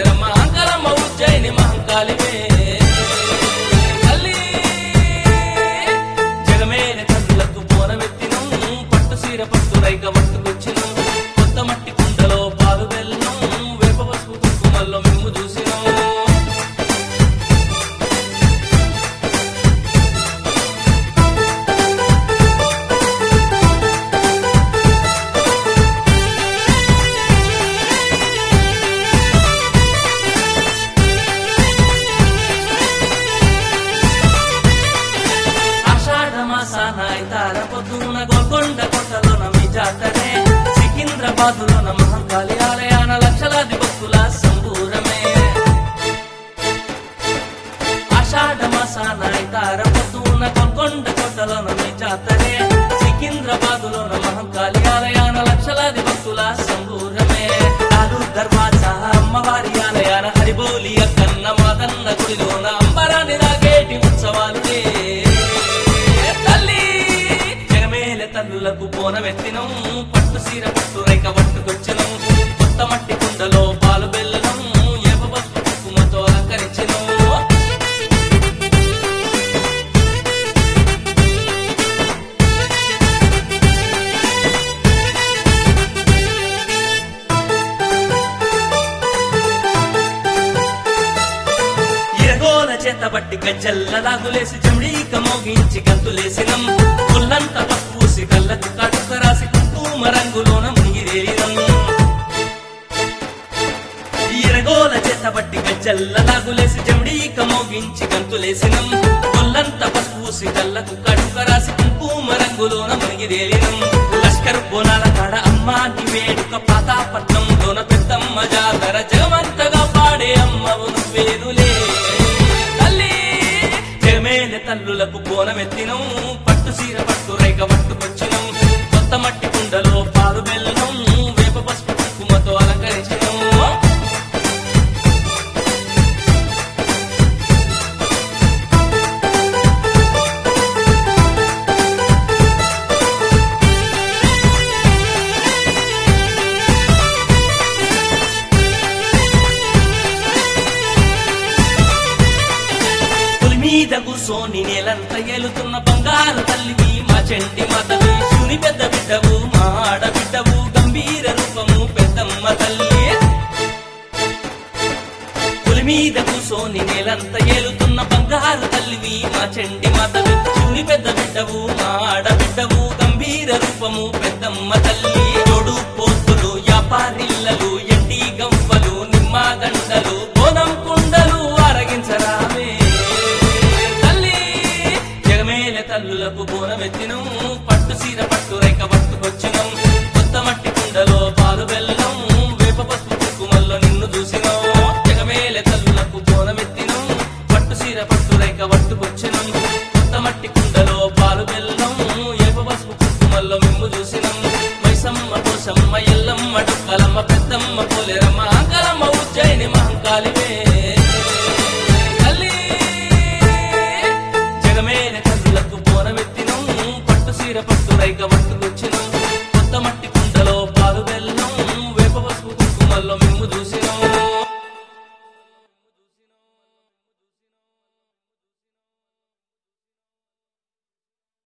పోలేరమ్మ అంకలమ్మ ఉజ్జయిని మహంకాళివే తల్లి జగమేల తల్లులకు బోనమెత్తినం పట్టు సీర పట్టు రైక పట్టుకొచ్చినం కొత్త మట్టి కుండలో పాలు బెల్లం వేప పసుపు కుంకుమల్లో మేము చూసినాం సానాయితార పొద్దున గోల్కొండ కోటలోన మీ జాతరే సికింద్రాబాదులోన మహంకాళి ఆలయాన లక్షలాది భక్తుల సంబూరమే ఆషాఢ మాసానాయితార పొద్దున గోల్కొండ కోటలోన మీ జాతరే సికింద్రాబాదులోన మహంకాళి ఆలయాన లక్షలాది భక్తుల సంబూరమే నాలు దర్వాజా అమ్మవారి ఆలయాన హరిబోలి అక్కన్న మాదన్న గుడిలోన అంబరాని రాగేటి ఉత్సవాలునే తల్లులకు బోనమెత్తినం పట్టు సీర పట్టు రైక పట్టుకొచ్చినం కొత్త మట్టి కుండలో పాలు బెల్లనం ఏప పసుపు కుంకుమతో అలంకరించినం ఇరగోల చేత బట్టి గజ్జల్ల లాగులేసి చెమిడీక మోగించి గంతులేసినం పుల్లంత పప్పూసి కళ్ళకు కడుక రాసి కుంకుమ రంగులోన మునిగిరేరినం ఇరగోల చేత బట్టి గజ్జల్ల లాగులేసి చెమిడీక మోగించి గంతులేసినం పుల్లంత పప్పూసి కళ్ళకు కడుక రాసి కుంకుమ రంగులోన మునిగిరేరినం లష్కర్ బోనాల కాడ అమ్మాని వేడుక పాతాపట్నంలోన పెద్దమ్మ జాతర జగమంతగా పాడే అమ్మవు నువ్వేనులే తల్లులకు బోనమెత్తినం పట్టు సీర పట్టు రైక పట్టుకొచ్చినం కొత్త మట్టి కుండలో పాలు బెల్లనం వేప పసుపు కుంకుమతో అలంకరించినం మీద కూసోని నేలంత ఏలుతున్న బంగారు తల్లివి మా చెండి మాతవి శివుని పెద్ద బిడ్డవు మా ఆడబిడ్డవు గంభీర రూపము పెద్దమ్మ తల్లి పులి మీద కూసోని నేలంత ఏలుతున్న బంగారు తల్లివి మా చెండి మాతవి శివుని పెద్ద బిడ్డవు మా ఆడబిడ్డవు గంభీర రూపము పెద్దమ్మ తల్లి తోడు పోతులు యాపారిల్లలు ఎండి గంపలు నిమ్మ దండలు